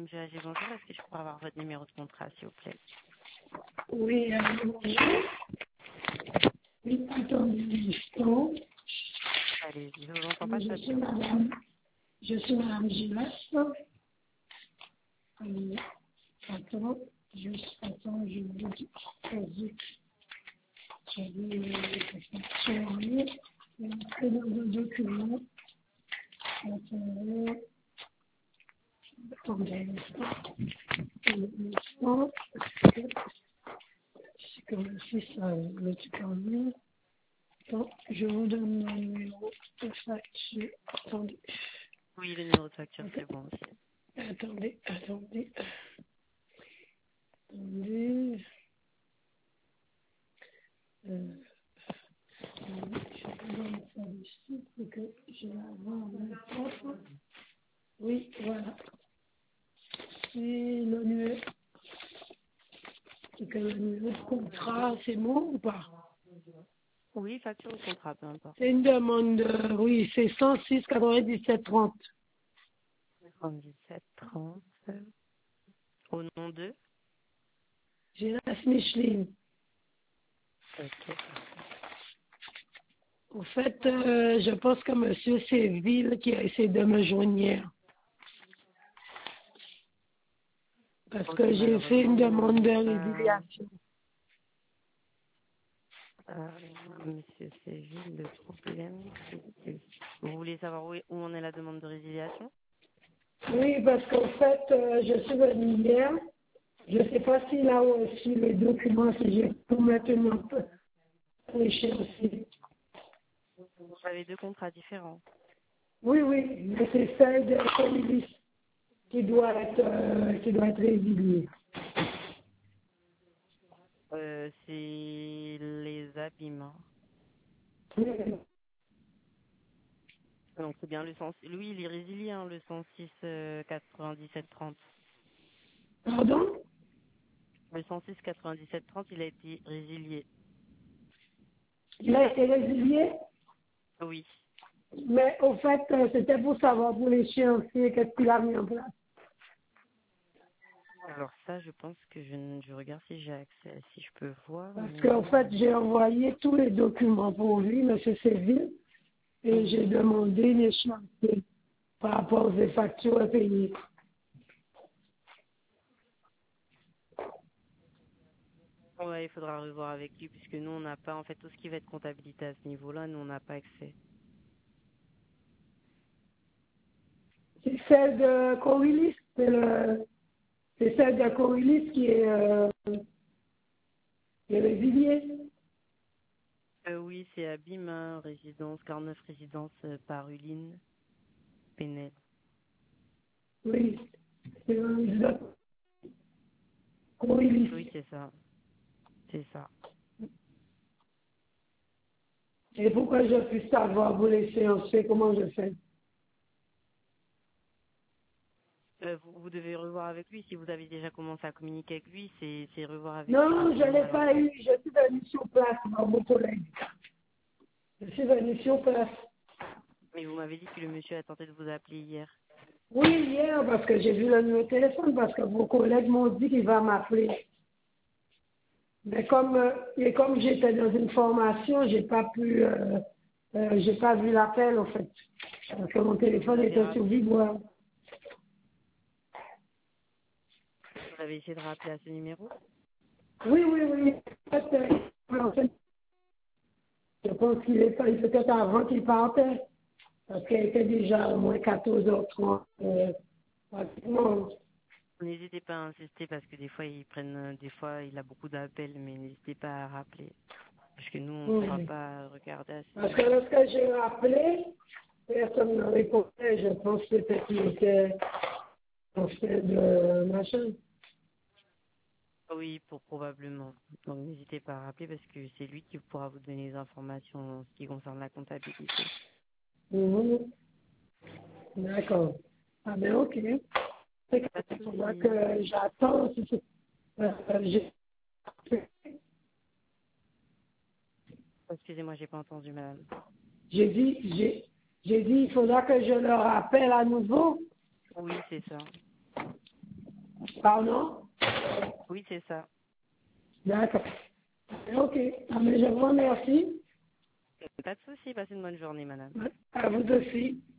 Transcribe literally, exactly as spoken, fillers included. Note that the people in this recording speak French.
G A G, bonjour. Est-ce que je pourrais avoir votre numéro de contrat, s'il vous plaît? Oui, euh, bonjour. Oui, attendez un instant. Allez-y, je vous entends pas Je très suis bien. madame, je suis madame Gilles. Euh, attends, juste, attends, je vous dis, vas-y. J'avais euh, sur en ligne, entrer dans le document. Attendez, attendez un instant. Un instant. C'est comme si ça, le truc en ligne. Attends, je vous donne mon numéro de facture. Attendez. Oui, le numéro de facture, Attends, c'est bon aussi. attendez, attendez. Attendez. Euh, je vous donne ça ici pour que je la vois en même temps. Oui, voilà. C'est le numéro. C'est que le numéro de contrat, c'est bon ou pas? Oui, facture ou contrat, peu importe. C'est une demande, de- oui, c'est cent six quatre-vingt-dix-sept trente. trente-dix-sept trente. Au nom de? J'ai la Micheline. Ok. En fait, euh, je pense que monsieur Séville qui a essayé de me joindre hier. Parce Ok, que j'ai fait malheureusement, une nous, on demande n'est de pas... résiliation. Euh, monsieur Séville, le problème, c'est que... Vous voulez savoir où, est- où en est la demande de résiliation? Oui, parce qu'en fait, euh, je suis venue hier. Je ne sais pas s'il a aussi les documents, si j'ai tout maintenant l'échéancier. Vous avez deux contrats différents. Oui, oui, mais c'est celle de Colilis qui doit être, euh, qui doit être résiliée. Euh, c'est les abîmes. Hein. Oui. Donc c'est bien le sens. Lui, il est résilié, hein, le cent six euh, quatre-vingt-dix-sept trente. Pardon? Le cent six quatre-vingt-dix-sept trente, il a été résilié. Il a été résilié, Oui. mais au fait, euh, c'était pour savoir pour l'échéancier qu'est-ce qu'il a mis en place. Alors ça, je pense que je, ne- je regarde si j'ai accès, si je peux voir. Parce Mais... qu'en fait, j'ai envoyé tous les documents pour lui, M. Séville, et j'ai Mhm. demandé l'échéancier par rapport aux factures à payer. Ouais, il faudra revoir avec lui puisque nous, on n'a pas, en fait, tout ce qui va être comptabilité à ce niveau-là, nous, on n'a pas accès. C'est celle de Corilis, c'est le- c'est celle de Corilis qui est, euh, qui est résiliée. Euh, oui, c'est Abîme, hein, résidence, quarante-neuf résidence euh, Paruline, Pénel. Oui, c'est le Corilis. Oui, c'est ça. C'est ça. Et pourquoi je puisse savoir vous l'échéancier, comment je fais? Euh, vous, vous devez revoir avec lui. Si vous avez déjà commencé à communiquer avec lui, c'est c'est revoir avec lui Non, je ne directement l'ai à la pas source. eu, je suis venue sur place, dans mon collègue. Je suis venue sur place. Mais vous m'avez dit que le monsieur a tenté de vous appeler hier. Oui, hier, parce que j'ai vu le numéro de téléphone, parce que vos collègues m'ont dit qu'il va m'appeler. Mais comme, euh, et comme j'étais dans une formation, j'ai pas pu, euh, euh, j'ai pas vu l'appel, en fait. Parce que mon Vous téléphone avez était sur rappelé vibreur. Vous avez essayé de rappeler à ce numéro? Oui, oui, oui. En fait, euh, en fait, je pense qu'il est pas, peut-être avant qu'il partait. Parce qu'elle était déjà au moins quatorze heures trente. Euh, pratiquement. N'hésitez pas à insister parce que des fois ils prennent, euh, des fois il a beaucoup d'appels, mais n'hésitez pas à rappeler. Parce que nous, on ne pourra Oui. pas regarder à ce Parce que niveau. lorsque j'ai rappelé, personne ne répondait. Je pense que peut-être qu'il était en fait de machin. Oui, pour probablement. Donc n'hésitez pas à rappeler parce que c'est lui qui pourra vous donner les informations en ce qui concerne la comptabilité. Mhm. D'accord. Ah ben ok. C'est Pas de qu'il faudra souci. que j'attends. si c'est- euh, j'ai Excusez-moi, j'ai pas entendu, madame. j'ai dit, j'ai j'ai dit, il faudra que je le rappelle à nouveau. Oui, c'est ça. Pardon? Oui, c'est ça. D'accord. Ok. Ah, mais je vous remercie. Pas de souci, passez une bonne journée, madame. À vous aussi.